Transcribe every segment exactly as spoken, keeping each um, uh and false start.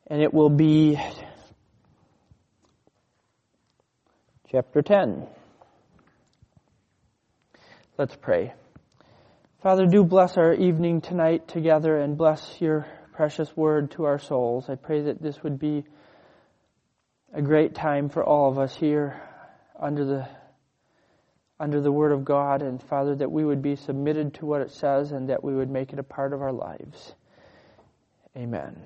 And it will be chapter ten. Let's pray. Father, do bless our evening tonight together and bless your precious word to our souls. I pray that this would be a great time for all of us here under the under the word of God, and Father, that we would be submitted to what it says and that we would make it a part of our lives. Amen.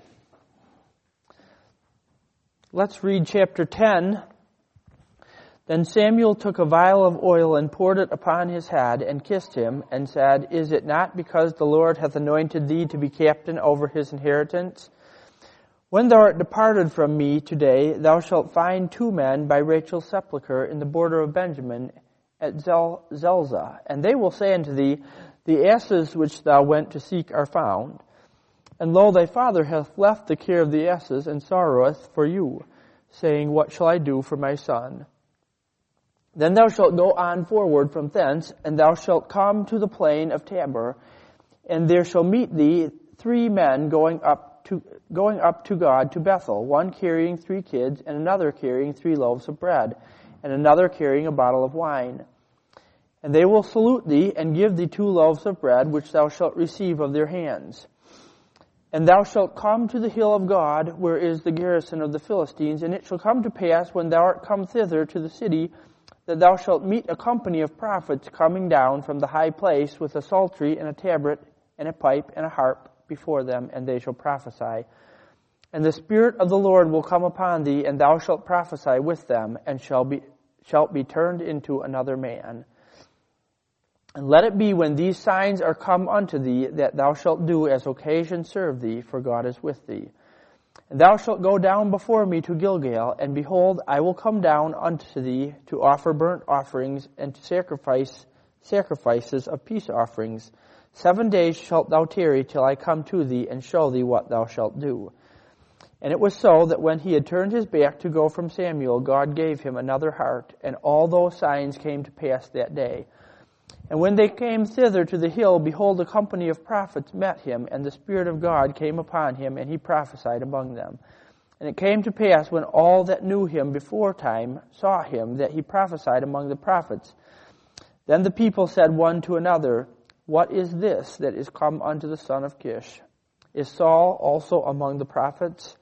Let's read chapter ten. Then Samuel took a vial of oil and poured it upon his head and kissed him and said, Is it not because the Lord hath anointed thee to be captain over his inheritance? When thou art departed from me today, thou shalt find two men by Rachel's sepulchre in the border of Benjamin at Zel- Zelzah. And they will say unto thee, The asses which thou went to seek are found. And lo, thy father hath left the care of the asses, and sorroweth for you, saying, What shall I do for my son? Then thou shalt go on forward from thence, and thou shalt come to the plain of Tabor, and there shall meet thee three men going up to going up to God to Bethel, one carrying three kids, and another carrying three loaves of bread, and another carrying a bottle of wine. And they will salute thee, and give thee two loaves of bread, which thou shalt receive of their hands. And thou shalt come to the hill of God, where is the garrison of the Philistines, and it shall come to pass, when thou art come thither to the city, that thou shalt meet a company of prophets coming down from the high place with a psaltery and a tabret and a pipe and a harp before them, and they shall prophesy. And the Spirit of the Lord will come upon thee, and thou shalt prophesy with them, and shall be, shalt be turned into another man. And let it be when these signs are come unto thee, that thou shalt do as occasion serve thee, for God is with thee. And thou shalt go down before me to Gilgal, and behold, I will come down unto thee to offer burnt offerings and to sacrifice sacrifices of peace offerings. Seven days shalt thou tarry till I come to thee and show thee what thou shalt do. And it was so that when he had turned his back to go from Samuel, God gave him another heart, and all those signs came to pass that day. And when they came thither to the hill, behold, a company of prophets met him, and the Spirit of God came upon him, and he prophesied among them. And it came to pass, when all that knew him before time saw him, that he prophesied among the prophets. Then the people said one to another, What is this that is come unto the son of Kish? Is Saul also among the prophets?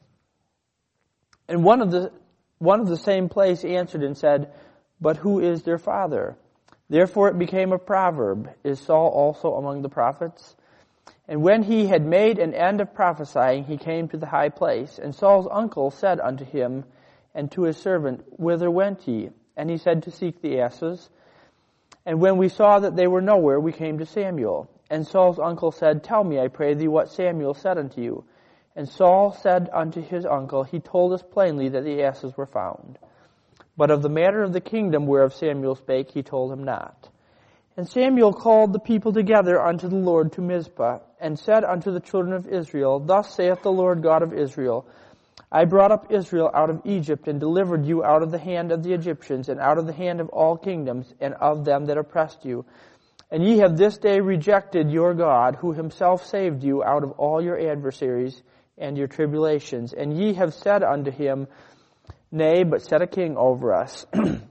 And one of the one of the same place answered and said, But who is their father? Therefore it became a proverb, Is Saul also among the prophets? And when he had made an end of prophesying, he came to the high place. And Saul's uncle said unto him and to his servant, Whither went ye? And he said, To seek the asses. And when we saw that they were nowhere, we came to Samuel. And Saul's uncle said, Tell me, I pray thee, what Samuel said unto you. And Saul said unto his uncle, He told us plainly that the asses were found. But of the matter of the kingdom whereof Samuel spake, he told him not. And Samuel called the people together unto the Lord to Mizpah, and said unto the children of Israel, Thus saith the Lord God of Israel, I brought up Israel out of Egypt, and delivered you out of the hand of the Egyptians, and out of the hand of all kingdoms, and of them that oppressed you. And ye have this day rejected your God, who himself saved you out of all your adversaries and your tribulations. And ye have said unto him, Nay, but set a king over us.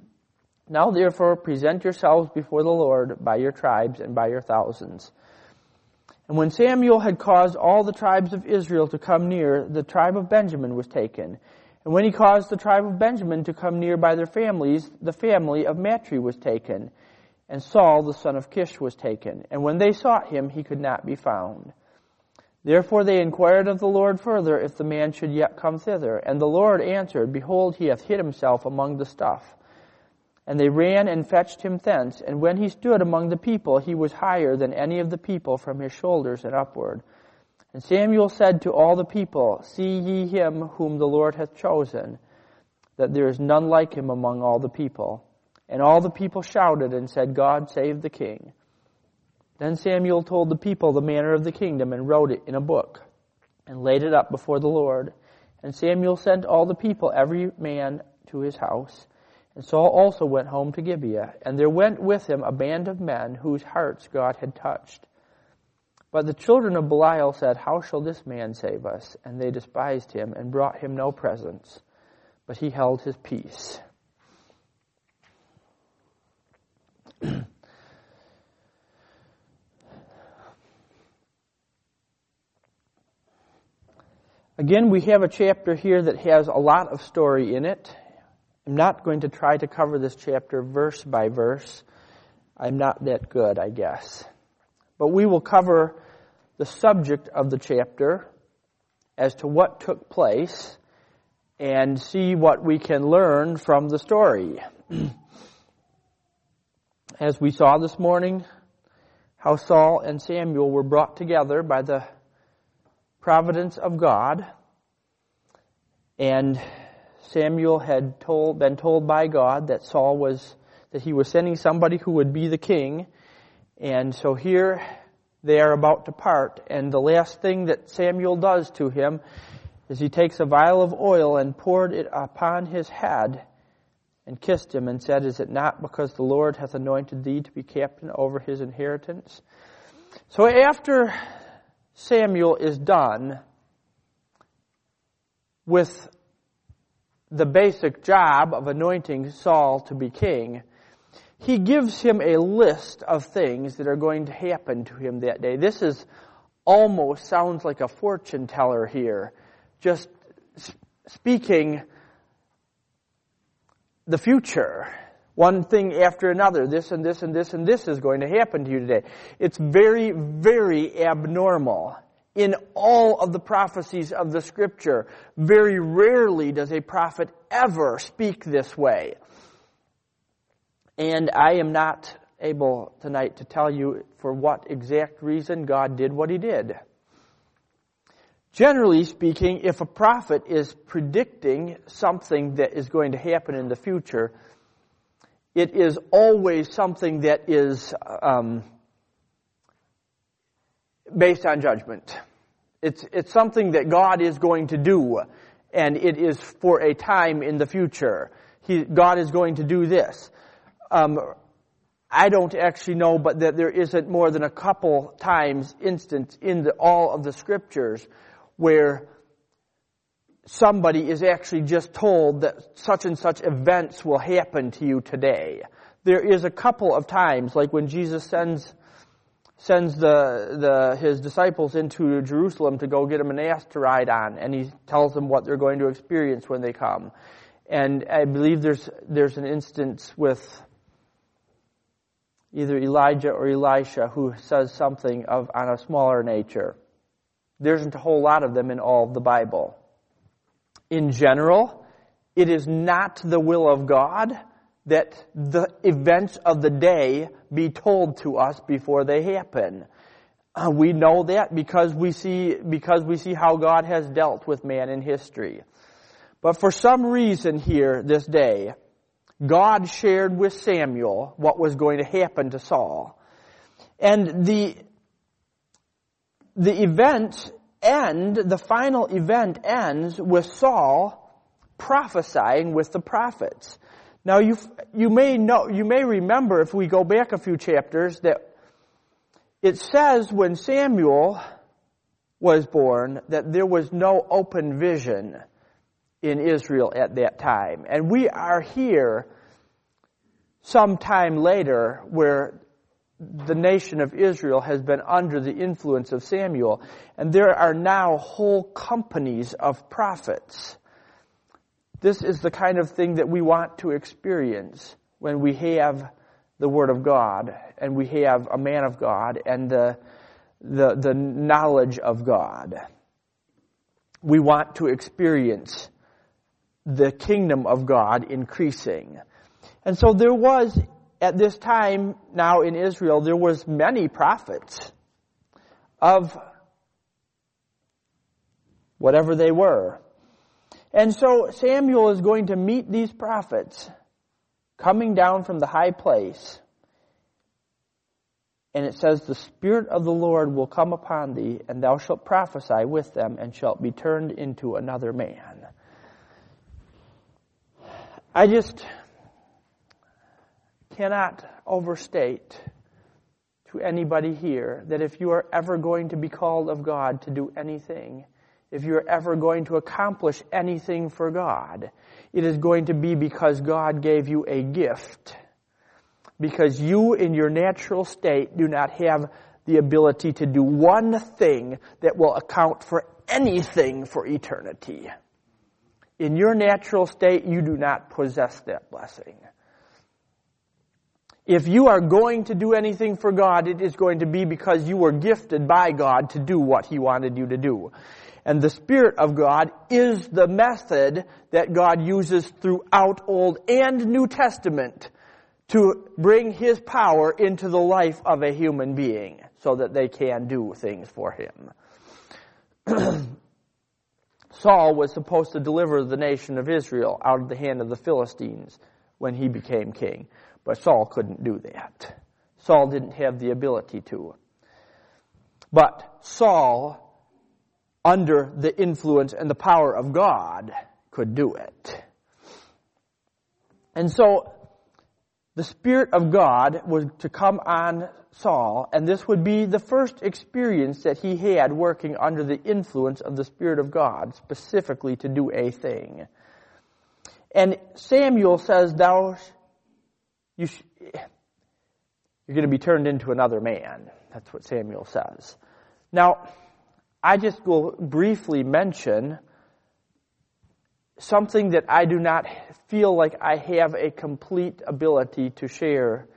Now therefore present yourselves before the Lord by your tribes and by your thousands. And when Samuel had caused all the tribes of Israel to come near, the tribe of Benjamin was taken. And when he caused the tribe of Benjamin to come near by their families, the family of Matri was taken. And Saul the son of Kish was taken. And when they sought him, he could not be found. Therefore they inquired of the Lord further if the man should yet come thither. And the Lord answered, Behold, he hath hid himself among the stuff. And they ran and fetched him thence. And when he stood among the people, he was higher than any of the people from his shoulders and upward. And Samuel said to all the people, See ye him whom the Lord hath chosen, that there is none like him among all the people. And all the people shouted and said, God save the king. Then Samuel told the people the manner of the kingdom, and wrote it in a book, and laid it up before the Lord. And Samuel sent all the people, every man to his house. And Saul also went home to Gibeah, and there went with him a band of men whose hearts God had touched. But the children of Belial said, "How shall this man save us?" And they despised him and brought him no presents, but he held his peace. Again, we have a chapter here that has a lot of story in it. I'm not going to try to cover this chapter verse by verse. I'm not that good, I guess. But we will cover the subject of the chapter as to what took place and see what we can learn from the story. As we saw this morning, how Saul and Samuel were brought together by the providence of God, and Samuel had told, been told by God that Saul was, that he was sending somebody who would be the king, and so here they are about to part, and the last thing that Samuel does to him is he takes a vial of oil and poured it upon his head and kissed him and said, "Is it not because the Lord hath anointed thee to be captain over his inheritance?" So after Samuel is done with the basic job of anointing Saul to be king, he gives him a list of things that are going to happen to him that day. This is almost sounds like a fortune teller here, just speaking the future. One thing after another, this and this and this and this is going to happen to you today. It's very, very abnormal. In all of the prophecies of the Scripture, very rarely does a prophet ever speak this way. And I am not able tonight to tell you for what exact reason God did what He did. Generally speaking, if a prophet is predicting something that is going to happen in the future, it is always something that is um, based on judgment. It's it's something that God is going to do, and it is for a time in the future. He, God is going to do this. Um, I don't actually know, but that there isn't more than a couple times instance in the, all of the Scriptures where somebody is actually just told that such and such events will happen to you today. There is a couple of times, like when Jesus sends sends the the his disciples into Jerusalem to go get them an ass to ride on, and he tells them what they're going to experience when they come. And I believe there's there's an instance with either Elijah or Elisha who says something of on a smaller nature. There isn't a whole lot of them in all of the Bible. In general, it is not the will of God that the events of the day be told to us before they happen. Uh, we know that because we see because we see how God has dealt with man in history. But for some reason here this day, God shared with Samuel what was going to happen to Saul. And the the event end, the final event ends with Saul prophesying with the prophets. Now you you may know you may remember if we go back a few chapters that it says when Samuel was born that there was no open vision in Israel at that time. And we are here sometime later where the nation of Israel has been under the influence of Samuel, and there are now whole companies of prophets. This is the kind of thing that we want to experience when we have the Word of God and we have a man of God and the the, the knowledge of God. We want to experience the kingdom of God increasing. And so there was, at this time now in Israel, there was many prophets of whatever they were. And so Samuel is going to meet these prophets coming down from the high place. And it says, "The Spirit of the Lord will come upon thee, and thou shalt prophesy with them, and shalt be turned into another man." I just cannot overstate to to anybody here that if you are ever going to be called of God to do anything, if you're ever going to accomplish anything for God, it is going to be because God gave you a gift. Because you, in your natural state, do not have the ability to do one thing that will account for anything for eternity. In your natural state, you do not possess that blessing. If you are going to do anything for God, it is going to be because you were gifted by God to do what He wanted you to do. And the Spirit of God is the method that God uses throughout Old and New Testament to bring His power into the life of a human being so that they can do things for Him. Saul was supposed to deliver the nation of Israel out of the hand of the Philistines when he became king. But Saul couldn't do that. Saul didn't have the ability to. But Saul, under the influence and the power of God, could do it. And so, the Spirit of God was to come on Saul, and this would be the first experience that he had working under the influence of the Spirit of God, specifically to do a thing. And Samuel says, "Thou, you sh- you're going to be turned into another man." That's what Samuel says. Now, I just will briefly mention something that I do not feel like I have a complete ability to share.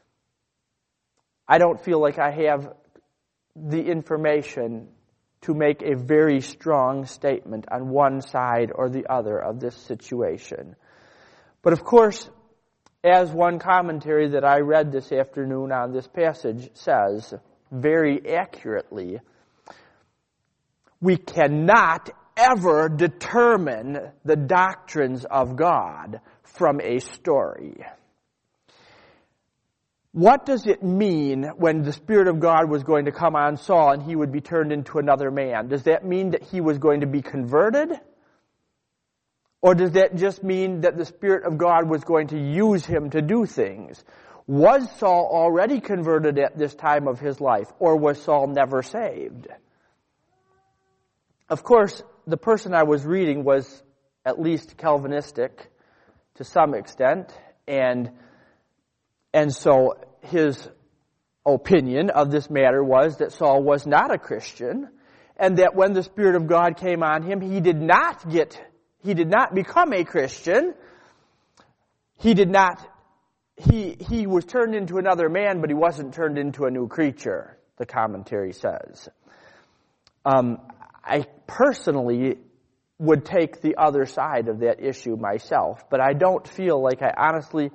I don't feel like I have the information to make a very strong statement on one side or the other of this situation. But of course, as one commentary that I read this afternoon on this passage says very accurately, we cannot ever determine the doctrines of God from a story. What does it mean when the Spirit of God was going to come on Saul and he would be turned into another man? Does that mean that he was going to be converted? Or does that just mean that the Spirit of God was going to use him to do things? Was Saul already converted at this time of his life, or was Saul never saved? Of course, the person I was reading was at least Calvinistic to some extent, and and so his opinion of this matter was that Saul was not a Christian, and that when the Spirit of God came on him, he did not get, he did not become a Christian. He did not, he, he was turned into another man, but he wasn't turned into a new creature, the commentary says. Um, I personally would take the other side of that issue myself, but I don't feel like I honestly,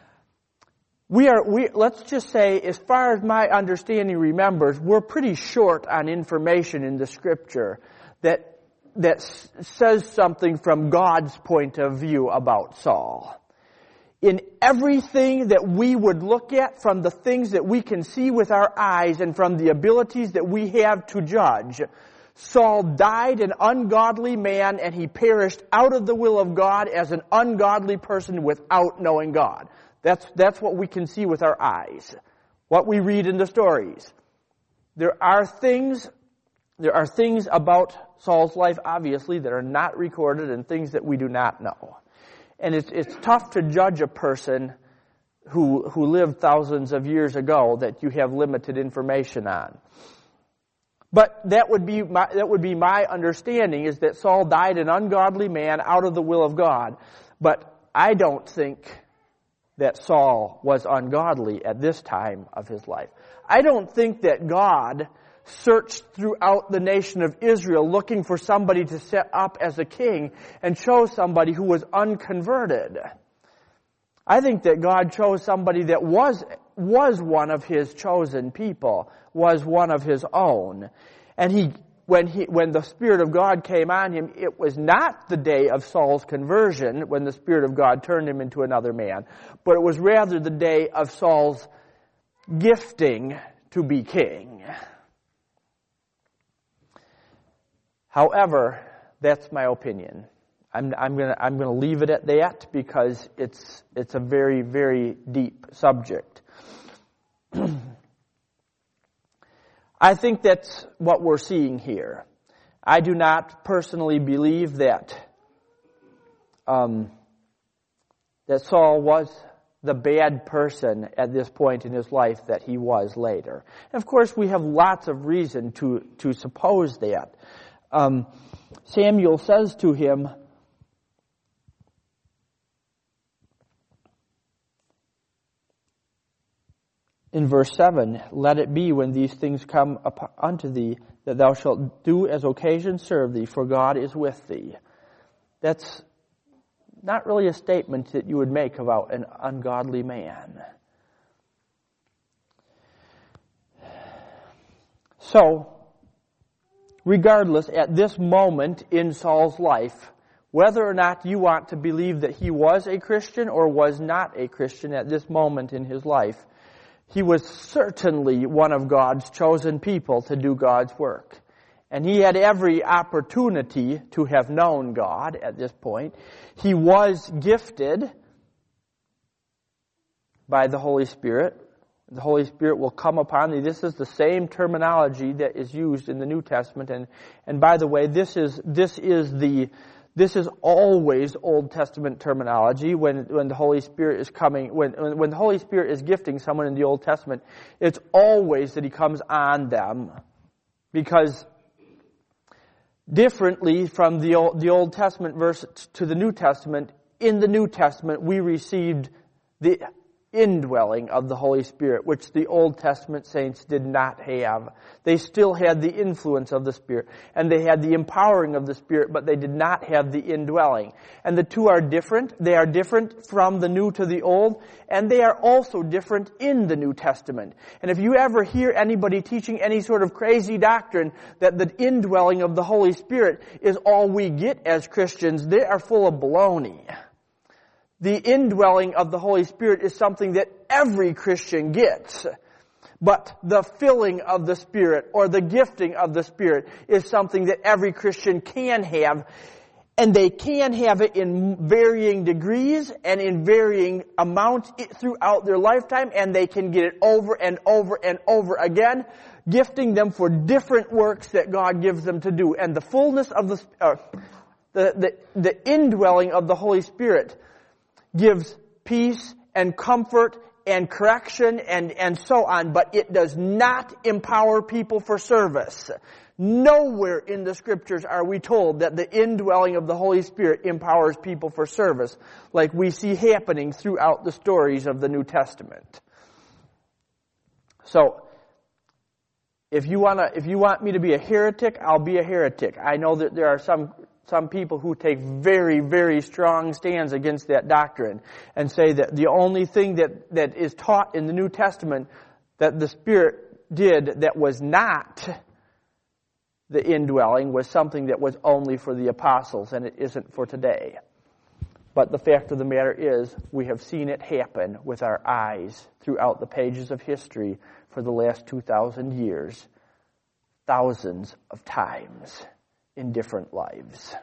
we are, we, let's just say, as far as my understanding remembers, we're pretty short on information in the Scripture that, that s- says something from God's point of view about Saul. In everything that we would look at, from the things that we can see with our eyes and from the abilities that we have to judge, Saul died an ungodly man, and he perished out of the will of God as an ungodly person without knowing God. That's, that's what we can see with our eyes, what we read in the stories. There are things, there are things about Saul's life, obviously, that are not recorded and things that we do not know. And it's, it's tough to judge a person who, who lived thousands of years ago that you have limited information on. But that would be my, that would be my understanding, is that Saul died an ungodly man out of the will of God. But I don't think that Saul was ungodly at this time of his life. I don't think that God searched throughout the nation of Israel looking for somebody to set up as a king and chose somebody who was unconverted. I think that God chose somebody that was was one of His chosen people, was one of His own. And he, when he, when the Spirit of God came on him, it was not the day of Saul's conversion when the Spirit of God turned him into another man, but it was rather the day of Saul's gifting to be king. However, that's my opinion. I'm, I'm gonna, I'm gonna leave it at that because it's, it's a very, very deep subject. I think that's what we're seeing here. I do not personally believe that um, that Saul was the bad person at this point in his life that he was later. And of course, we have lots of reason to, to suppose that. Um, Samuel says to him, in verse seven, "Let it be when these things come up unto thee, that thou shalt do as occasion serve thee, for God is with thee." That's not really a statement that you would make about an ungodly man. So, regardless, at this moment in Saul's life, whether or not you want to believe that he was a Christian or was not a Christian at this moment in his life, he was certainly one of God's chosen people to do God's work. And he had every opportunity to have known God at this point. He was gifted by the Holy Spirit. The Holy Spirit will come upon thee. This is the same terminology that is used in the New Testament. And, and by the way, this is, this is the, this is always Old Testament terminology when, when the Holy Spirit is coming, when, when the Holy Spirit is gifting someone in the Old Testament, it's always that he comes on them. Because differently from the Old, the Old Testament verse to the New Testament, in the New Testament we received the indwelling of the Holy Spirit, which the Old Testament saints did not have. They still had the influence of the Spirit, and they had the empowering of the Spirit, but they did not have the indwelling. And the two are different. They are different from the New to the Old, and they are also different in the New Testament. And if you ever hear anybody teaching any sort of crazy doctrine that the indwelling of the Holy Spirit is all we get as Christians, they are full of baloney. The indwelling of the Holy Spirit is something that every Christian gets. But the filling of the Spirit or the gifting of the Spirit is something that every Christian can have. And they can have it in varying degrees and in varying amounts throughout their lifetime. And they can get it over and over and over again, gifting them for different works that God gives them to do. And the fullness of the, uh, the, the, the indwelling of the Holy Spirit gives peace and comfort and correction and, and so on, but it does not empower people for service. Nowhere in the Scriptures are we told that the indwelling of the Holy Spirit empowers people for service, like we see happening throughout the stories of the New Testament. So, if you wanna, if you want me to be a heretic, I'll be a heretic. I know that there are some Some people who take very, very strong stands against that doctrine and say that the only thing that, that is taught in the New Testament that the Spirit did that was not the indwelling was something that was only for the apostles and it isn't for today. But the fact of the matter is we have seen it happen with our eyes throughout the pages of history for the last two thousand years, thousands of times. In different lives.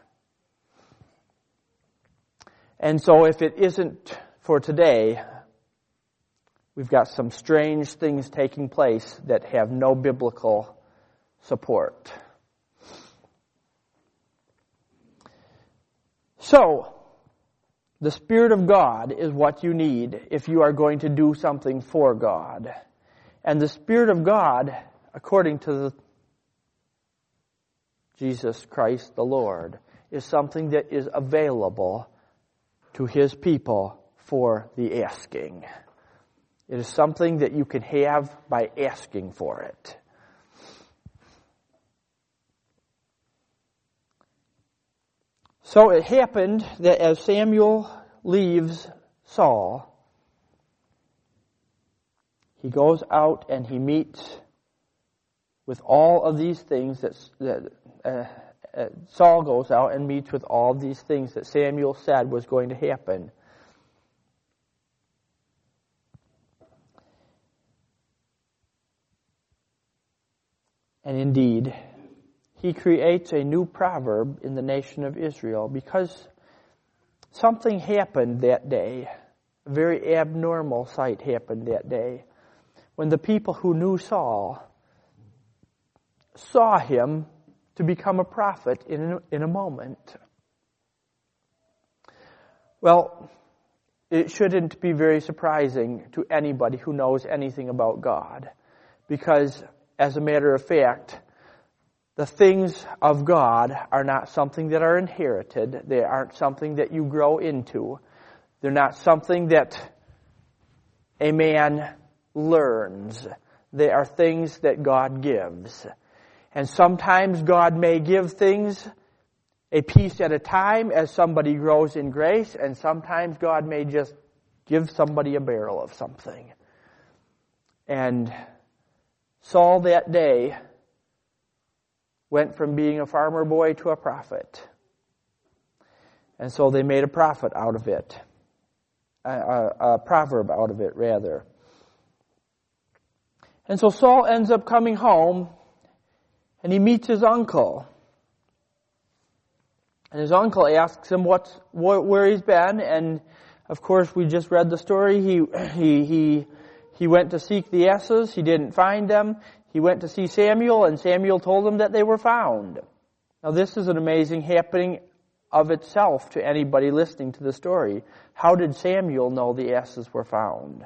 And so if it isn't for today, we've got some strange things taking place that have no biblical support. So, the Spirit of God is what you need if you are going to do something for God. And the Spirit of God, according to the Jesus Christ the Lord, is something that is available to His people for the asking. It is something that you can have by asking for it. So it happened that as Samuel leaves Saul, he goes out and he meets with all of these things that, that uh, uh, Saul goes out and meets with all of these things that Samuel said was going to happen. And indeed, he creates a new proverb in the nation of Israel because something happened that day. A very abnormal sight happened that day when the people who knew Saul saw him to become a prophet in, in a moment. Well, it shouldn't be very surprising to anybody who knows anything about God, because as a matter of fact, the things of God are not something that are inherited. They aren't something that you grow into. They're not something that a man learns. They are things that God gives. And sometimes God may give things a piece at a time as somebody grows in grace, and sometimes God may just give somebody a barrel of something. And Saul that day went from being a farmer boy to a prophet. And so they made a prophet out of it. A, a, a proverb out of it, rather. And so Saul ends up coming home, and he meets his uncle. And his uncle asks him what's, where he's been, and of course we just read the story. He, he, he, he went to seek the asses, he didn't find them. He went to see Samuel, and Samuel told him that they were found. Now this is an amazing happening of itself to anybody listening to the story. How did Samuel know the asses were found?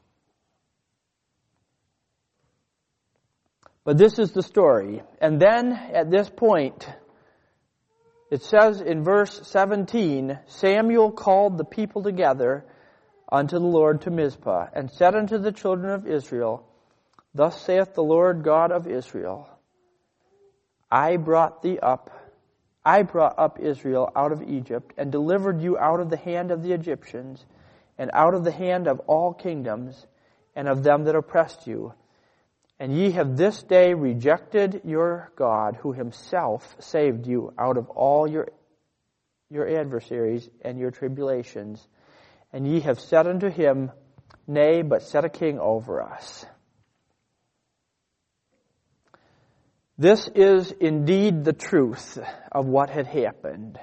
But this is the story. And then at this point, it says in verse seventeen, Samuel called the people together unto the Lord to Mizpah, and said unto the children of Israel, Thus saith the Lord God of Israel, I brought thee up, I brought up Israel out of Egypt, and delivered you out of the hand of the Egyptians, and out of the hand of all kingdoms, and of them that oppressed you. And ye have this day rejected your God, who himself saved you out of all your, your adversaries and your tribulations. And ye have said unto him, Nay, but set a king over us. This is indeed the truth of what had happened.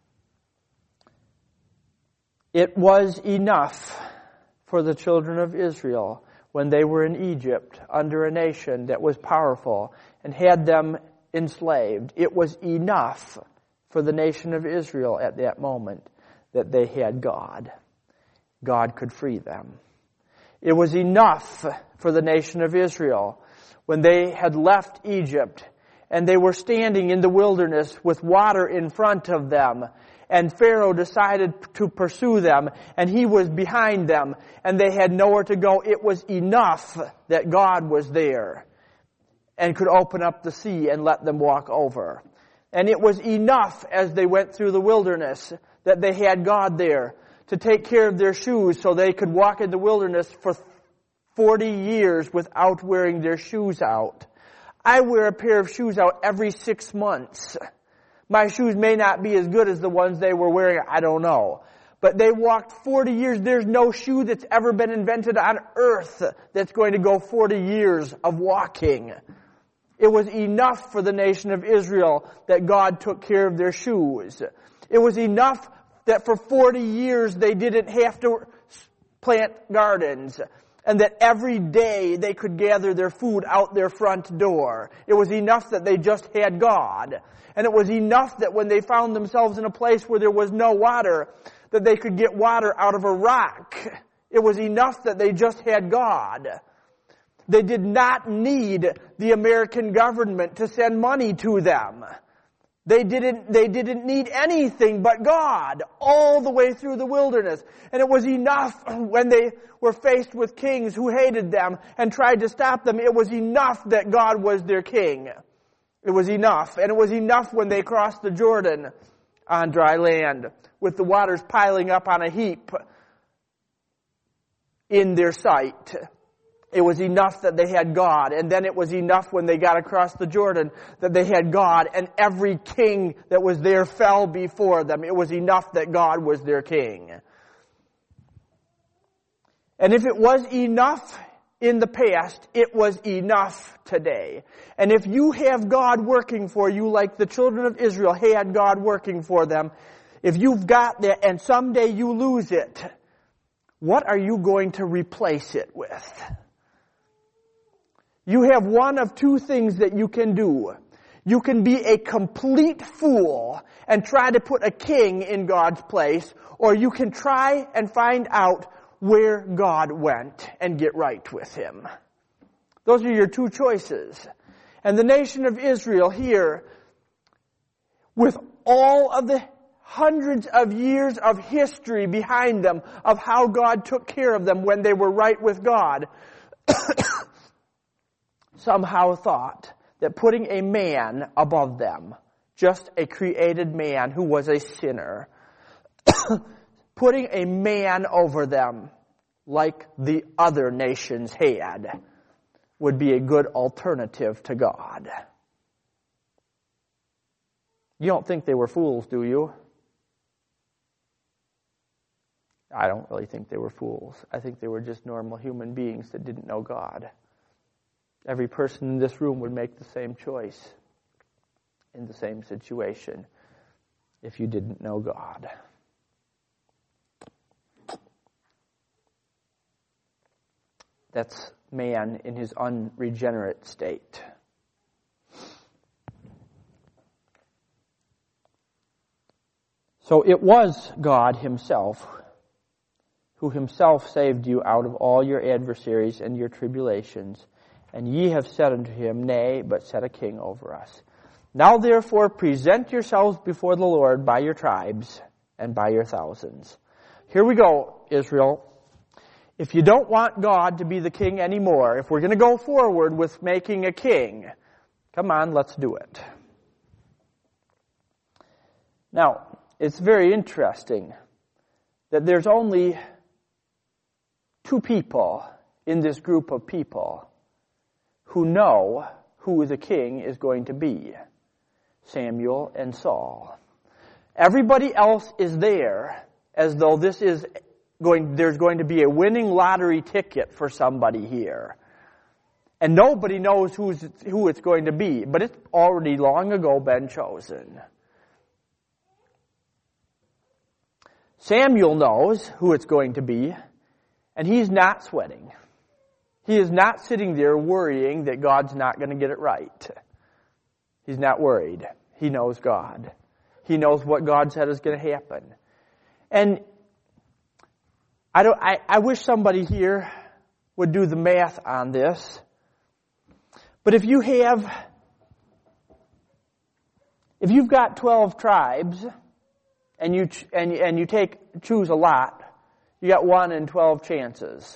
It was enough for the children of Israel when they were in Egypt under a nation that was powerful and had them enslaved. It was enough for the nation of Israel at that moment that they had God. God could free them. It was enough for the nation of Israel when they had left Egypt and they were standing in the wilderness with water in front of them, and Pharaoh decided to pursue them, and he was behind them, and they had nowhere to go. It was enough that God was there and could open up the sea and let them walk over. And it was enough as they went through the wilderness that they had God there to take care of their shoes so they could walk in the wilderness for forty years without wearing their shoes out. I wear a pair of shoes out every six months. My shoes may not be as good as the ones they were wearing, I don't know. But they walked forty years. There's no shoe that's ever been invented on earth that's going to go forty years of walking. It was enough for the nation of Israel that God took care of their shoes. It was enough that for forty years they didn't have to plant gardens, and that every day they could gather their food out their front door. It was enough that they just had God. And it was enough that when they found themselves in a place where there was no water, that they could get water out of a rock. It was enough that they just had God. They did not need the American government to send money to them. They didn't, they didn't need anything but God all the way through the wilderness. And it was enough when they were faced with kings who hated them and tried to stop them. It was enough that God was their king. It was enough. And it was enough when they crossed the Jordan on dry land with the waters piling up on a heap in their sight. It was enough that they had God. And then it was enough when they got across the Jordan that they had God, and every king that was there fell before them. It was enough that God was their king. And if it was enough in the past, it was enough today. And if you have God working for you like the children of Israel had God working for them, if you've got that and someday you lose it, what are you going to replace it with? You have one of two things that you can do. You can be a complete fool and try to put a king in God's place, or you can try and find out where God went and get right with Him. Those are your two choices. And the nation of Israel here, with all of the hundreds of years of history behind them of how God took care of them when they were right with God, somehow thought that putting a man above them, just a created man who was a sinner, putting a man over them like the other nations had, would be a good alternative to God. You don't think they were fools, do you? I don't really think they were fools. I think they were just normal human beings that didn't know God. Every person in this room would make the same choice in the same situation if you didn't know God. That's man in his unregenerate state. So it was God Himself who Himself saved you out of all your adversaries and your tribulations. And ye have said unto Him, Nay, but set a king over us. Now therefore present yourselves before the Lord by your tribes and by your thousands. Here we go, Israel. If you don't want God to be the king anymore, if we're going to go forward with making a king, come on, let's do it. Now, it's very interesting that there's only two people in this group of people who know who the king is going to be, Samuel and Saul. Everybody else is there as though this is going, there's going to be a winning lottery ticket for somebody here. And nobody knows who's, who it's going to be, but it's already long ago been chosen. Samuel knows who it's going to be, and he's not sweating. He is not sitting there worrying that God's not going to get it right. He's not worried. He knows God. He knows what God said is going to happen. And I don't. I, I wish somebody here would do the math on this. But if you have, if you've got twelve tribes, and you and and you take choose a lot, you got one in twelve chances.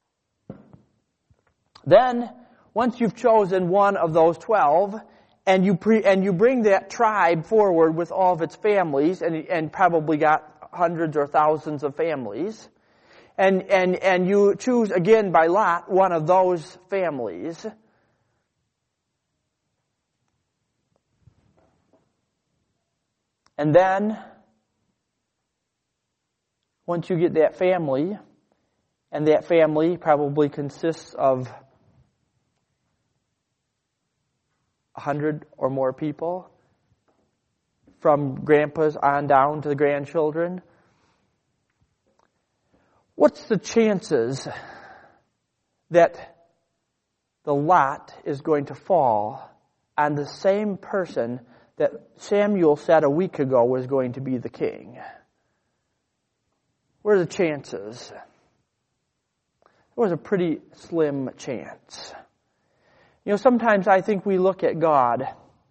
Then, once you've chosen one of those twelve, and you pre, and you bring that tribe forward with all of its families, and and probably got hundreds or thousands of families, and and and you choose again by lot one of those families. And then, once you get that family, and that family probably consists of a hundred or more people, from grandpas on down to the grandchildren, what's the chances that the lot is going to fall on the same person that Samuel said a week ago was going to be the king? What are the chances? It was a pretty slim chance. You know, sometimes I think we look at God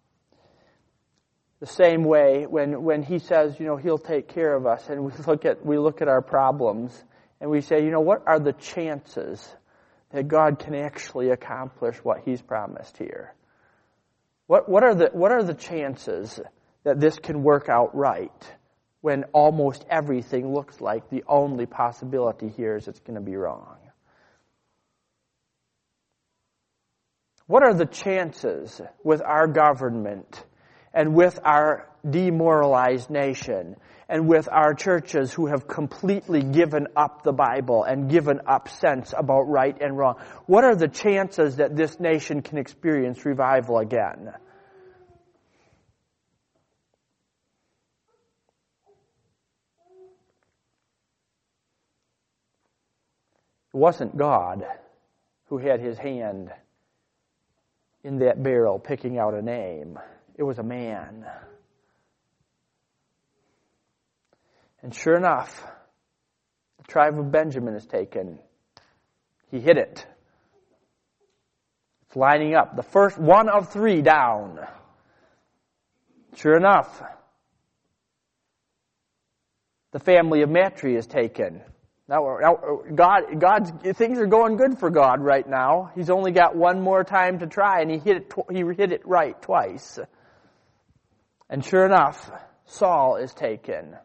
the same way when, when He says, you know, He'll take care of us, and we look at we look at our problems and we say, you know, what are the chances that God can actually accomplish what He's promised here? What what are the what are the chances that this can work out right when almost everything looks like the only possibility here is it's going to be wrong? What are the chances with our government and with our demoralized nation and with our churches who have completely given up the Bible and given up sense about right and wrong? What are the chances that this nation can experience revival again? It wasn't God who had His hand in that barrel picking out a name. It was a man. And sure enough, the tribe of Benjamin is taken. He hit it. It's lining up. The first one of three down. Sure enough, the family of Matri is taken. Now, now God, God's things are going good for God right now. He's only got one more time to try, and he hit it. He hit it right twice. And sure enough, Saul is taken.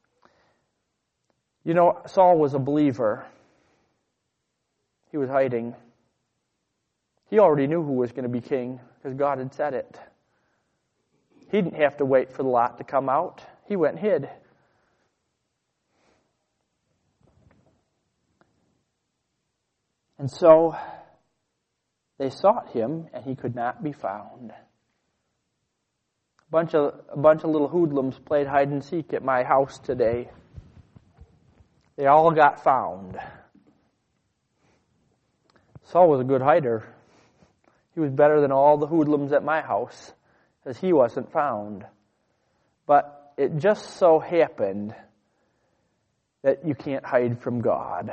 You know, Saul was a believer. He was hiding. He already knew who was going to be king because God had said it. He didn't have to wait for the lot to come out. He went and hid. And so they sought him, and he could not be found. A bunch of a bunch of little hoodlums played hide and seek at my house today. They all got found. Saul was a good hider. He was better than all the hoodlums at my house, because he wasn't found. But it just so happened that you can't hide from God.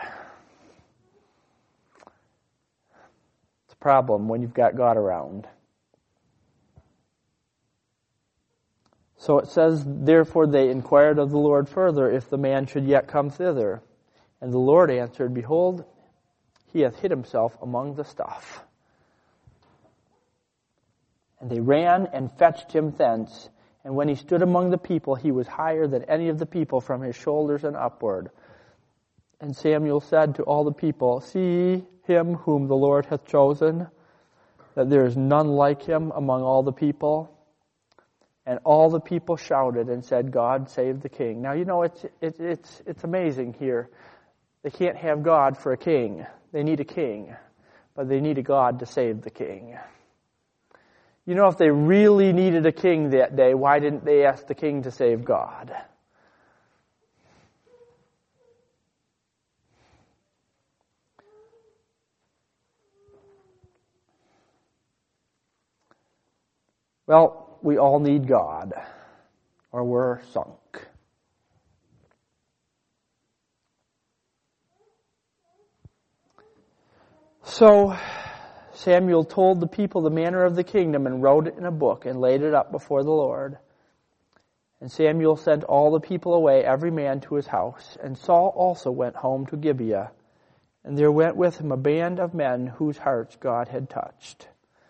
It's a problem when you've got God around. So it says, therefore they inquired of the Lord further if the man should yet come thither. And the Lord answered, behold, he hath hid himself among the stuff. And they ran and fetched him thence. And when he stood among the people, he was higher than any of the people from his shoulders and upward. And Samuel said to all the people, see him whom the Lord hath chosen, that there is none like him among all the people. And all the people shouted and said, God save the king. Now, you know, it's it, it's it's amazing here. They can't have God for a king. They need a king. But they need a God to save the king. You know, if they really needed a king that day, why didn't they ask the king to save God? Well, we all need God, or we're sunk. So Samuel told the people the manner of the kingdom and wrote it in a book and laid it up before the Lord. And Samuel sent all the people away, every man to his house. And Saul also went home to Gibeah. And there went with him a band of men whose hearts God had touched.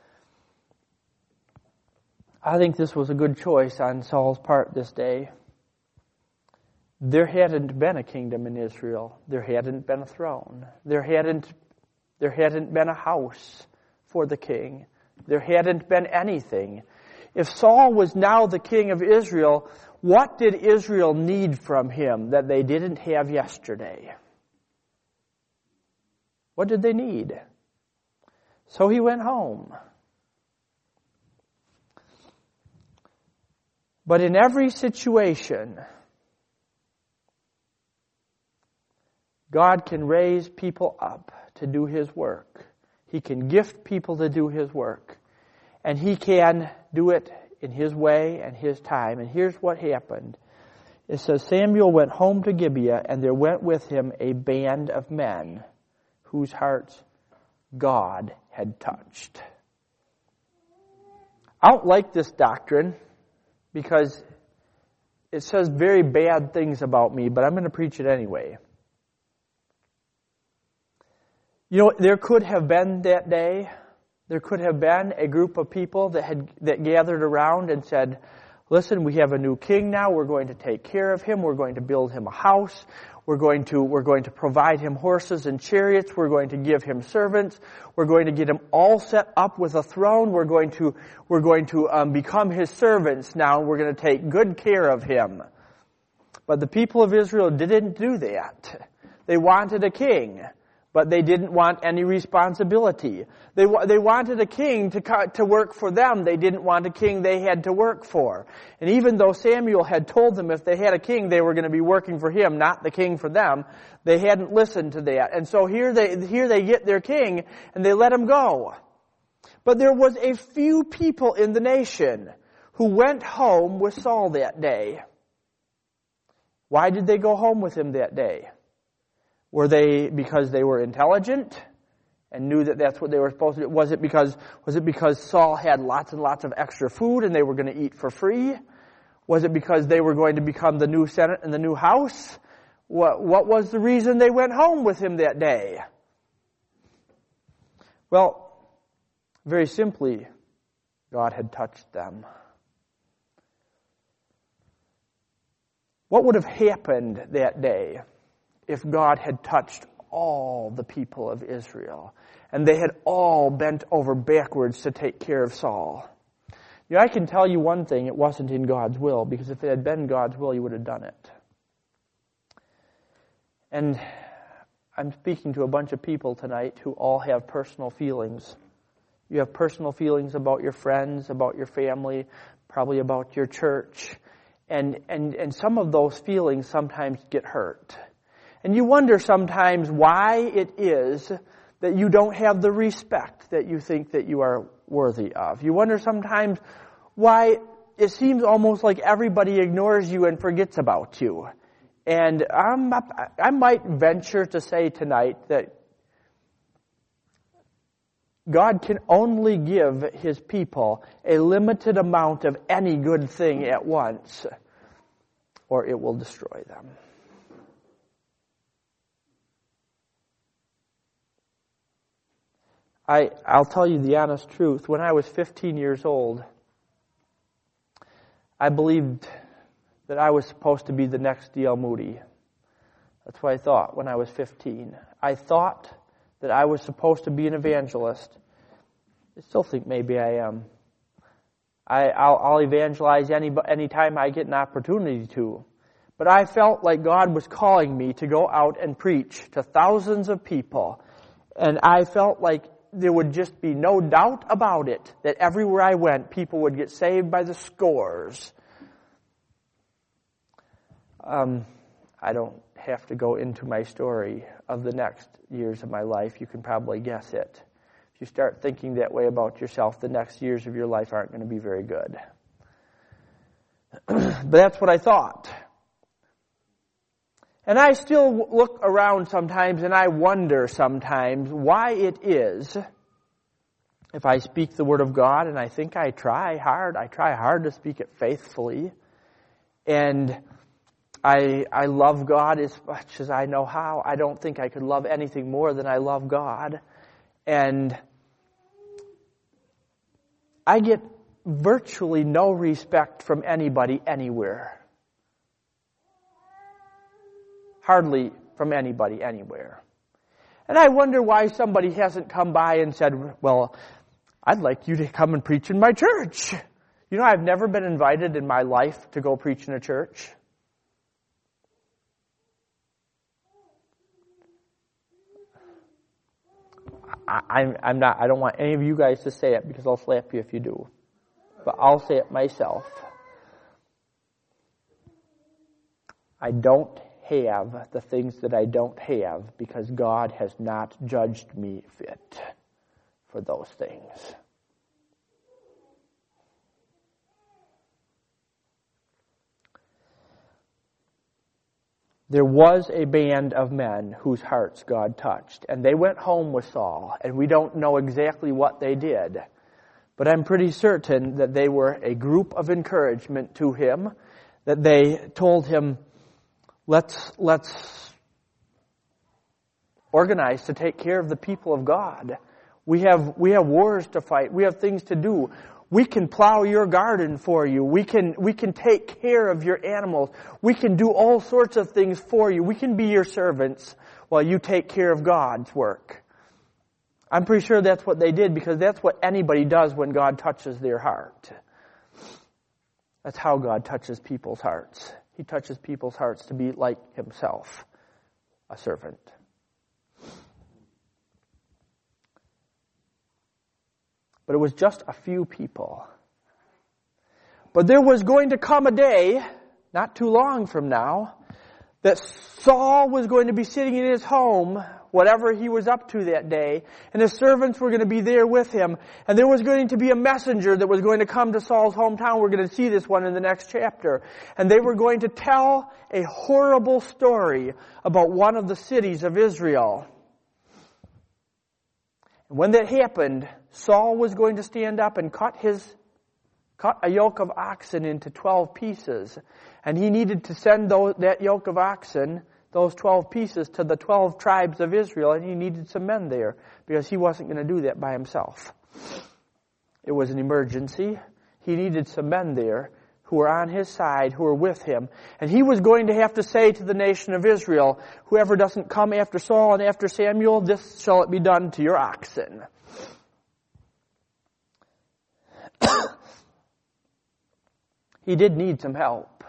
I think this was a good choice on Saul's part this day. There hadn't been a kingdom in Israel. There hadn't been a throne. There hadn't, there hadn't been a house for the king. There hadn't been anything. If Saul was now the king of Israel, what did Israel need from him that they didn't have yesterday? What did they need? So he went home. But in every situation, God can raise people up to do His work. He can gift people to do His work. And He can do it in His way and His time. And here's what happened. It says, Samuel went home to Gibeah, and there went with him a band of men whose hearts God had touched. I don't like this doctrine, because it says very bad things about me, but I'm going to preach it anyway. You know, there could have been that day, there could have been a group of people that had that gathered around and said, listen, we have a new king now, we're going to take care of him, we're going to build him a house, we're going to we're going to provide him horses and chariots, we're going to give him servants, we're going to get him all set up with a throne, we're going to we're going to um, become his servants now, we're going to take good care of him. But the people of Israel didn't do that. They wanted a king, but they didn't want any responsibility. They they wanted a king to to work for them. They didn't want a king they had to work for. And even though Samuel had told them if they had a king, they were going to be working for him, not the king for them, they hadn't listened to that. And so here they here they get their king, and they let him go. But there was a few people in the nation who went home with Saul that day. Why did they go home with him that day? Were they because they were intelligent and knew that that's what they were supposed to do? Was it because, was it because Saul had lots and lots of extra food and they were going to eat for free? Was it because they were going to become the new Senate and the new House? What, what was the reason they went home with him that day? Well, very simply, God had touched them. What would have happened that day if God had touched all the people of Israel and they had all bent over backwards to take care of Saul? You know, I can tell you one thing, it wasn't in God's will, because if it had been God's will, He would have done it. And I'm speaking to a bunch of people tonight who all have personal feelings. You have personal feelings about your friends, about your family, probably about your church. And, and, and some of those feelings sometimes get hurt. And you wonder sometimes why it is that you don't have the respect that you think that you are worthy of. You wonder sometimes why it seems almost like everybody ignores you and forgets about you. And I'm, I might venture to say tonight that God can only give His people a limited amount of any good thing at once, or it will destroy them. I, I'll tell you the honest truth. When I was fifteen years old, I believed that I was supposed to be the next D L Moody. That's what I thought when I was fifteen. I thought that I was supposed to be an evangelist. I still think maybe I am. I, I'll, I'll evangelize any anytime I get an opportunity to. But I felt like God was calling me to go out and preach to thousands of people. And I felt like there would just be no doubt about it that everywhere I went, people would get saved by the scores. Um, I don't have to go into my story of the next years of my life. You can probably guess it. If you start thinking that way about yourself, the next years of your life aren't going to be very good. But that's what I thought. And I still look around sometimes and I wonder sometimes why it is, if I speak the Word of God, and I think I try hard, I try hard to speak it faithfully, and I I love God as much as I know how. I don't think I could love anything more than I love God. And I get virtually no respect from anybody anywhere. Hardly from anybody anywhere. And I wonder why somebody hasn't come by and said, well, I'd like you to come and preach in my church. You know, I've never been invited in my life to go preach in a church. I, I'm, I'm not, I don't want any of you guys to say it because I'll slap you if you do. But I'll say it myself. I don't have the things that I don't have because God has not judged me fit for those things. There was a band of men whose hearts God touched, and they went home with Saul, and we don't know exactly what they did, but I'm pretty certain that they were a group of encouragement to him, that they told him, let's, let's organize to take care of the people of God. We have, we have wars to fight. We have things to do. We can plow your garden for you. We can, we can take care of your animals. We can do all sorts of things for you. We can be your servants while you take care of God's work. I'm pretty sure that's what they did because that's what anybody does when God touches their heart. That's how God touches people's hearts. He touches people's hearts to be like himself, a servant. But it was just a few people. But there was going to come a day, not too long from now, that Saul was going to be sitting in his home whatever he was up to that day. And his servants were going to be there with him. And there was going to be a messenger that was going to come to Saul's hometown. We're going to see this one in the next chapter. And they were going to tell a horrible story about one of the cities of Israel. And when that happened, Saul was going to stand up and cut his cut a yoke of oxen into twelve pieces. And he needed to send those, that yoke of oxen, those twelve pieces, to the twelve tribes of Israel. And he needed some men there because he wasn't going to do that by himself. It was an emergency. He needed some men there who were on his side, who were with him. And he was going to have to say to the nation of Israel, whoever doesn't come after Saul and after Samuel, this shall it be done to your oxen. He did need some help.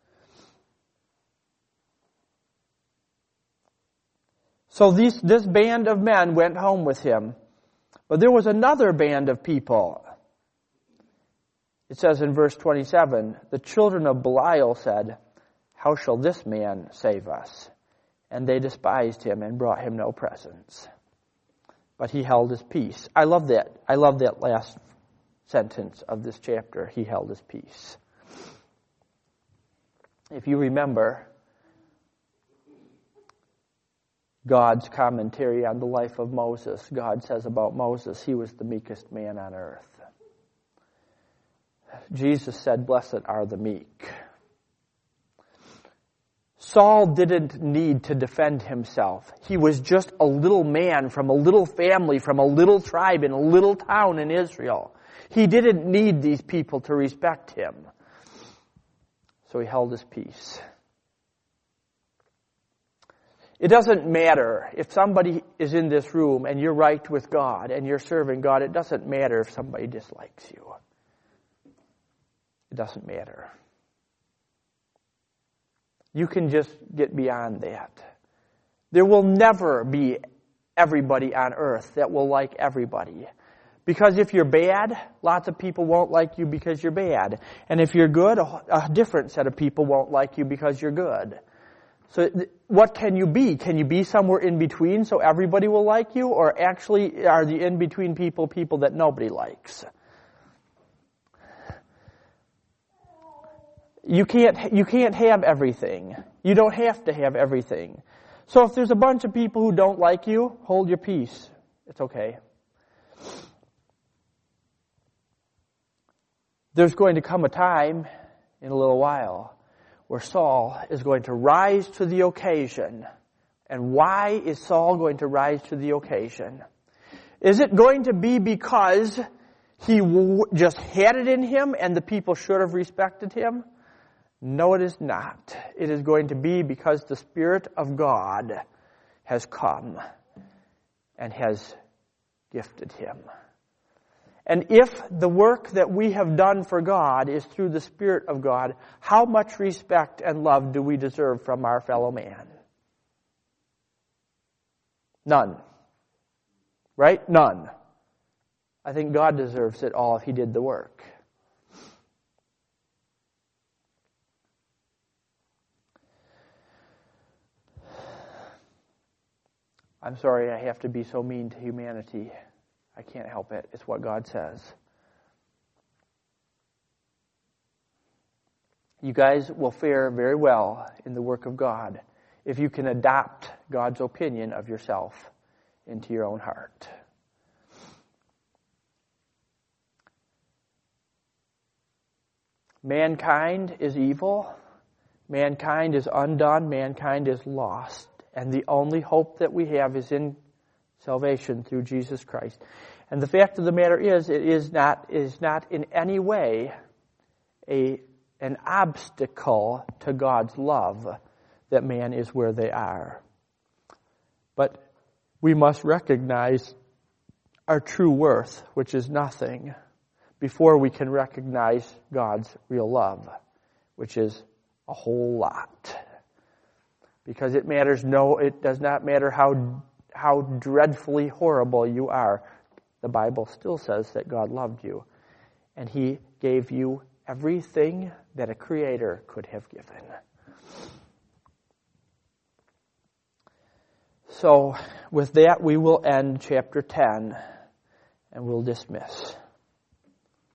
So these, this band of men went home with him. But there was another band of people. It says in verse twenty-seven, the children of Belial said, how shall this man save us? And they despised him and brought him no presents. But he held his peace. I love that. I love that last sentence of this chapter. He held his peace. If you remember God's commentary on the life of Moses, God says about Moses, he was the meekest man on earth. Jesus said, blessed are the meek. Saul didn't need to defend himself. He was just a little man from a little family, from a little tribe in a little town in Israel. He didn't need these people to respect him. So he held his peace. It doesn't matter if somebody is in this room and you're right with God and you're serving God. It doesn't matter if somebody dislikes you. It doesn't matter. You can just get beyond that. There will never be everybody on earth that will like everybody. Because if you're bad, lots of people won't like you because you're bad. And if you're good, a, a different set of people won't like you because you're good. So th- what can you be? Can you be somewhere in between so everybody will like you? Or actually are the in-between people people that nobody likes? You can't, you can't have everything. You don't have to have everything. So if there's a bunch of people who don't like you, hold your peace. It's okay. There's going to come a time in a little while where Saul is going to rise to the occasion. And why is Saul going to rise to the occasion? Is it going to be because he w- just had it in him and the people should have respected him? No, it is not. It is going to be because the Spirit of God has come and has gifted him. And if the work that we have done for God is through the Spirit of God, how much respect and love do we deserve from our fellow man? None. Right? None. I think God deserves it all if he did the work. I'm sorry I have to be so mean to humanity. I can't help it. It's what God says. You guys will fare very well in the work of God if you can adopt God's opinion of yourself into your own heart. Mankind is evil. Mankind is undone. Mankind is lost. And the only hope that we have is in salvation through Jesus Christ. And the fact of the matter is, it is not, it is not in any way a, an obstacle to God's love that man is where they are. But we must recognize our true worth, which is nothing, before we can recognize God's real love, which is a whole lot. Because it matters no, it does not matter how how dreadfully horrible you are. The Bible still says that God loved you. And he gave you everything that a creator could have given. So with that, we will end chapter ten, and we'll dismiss.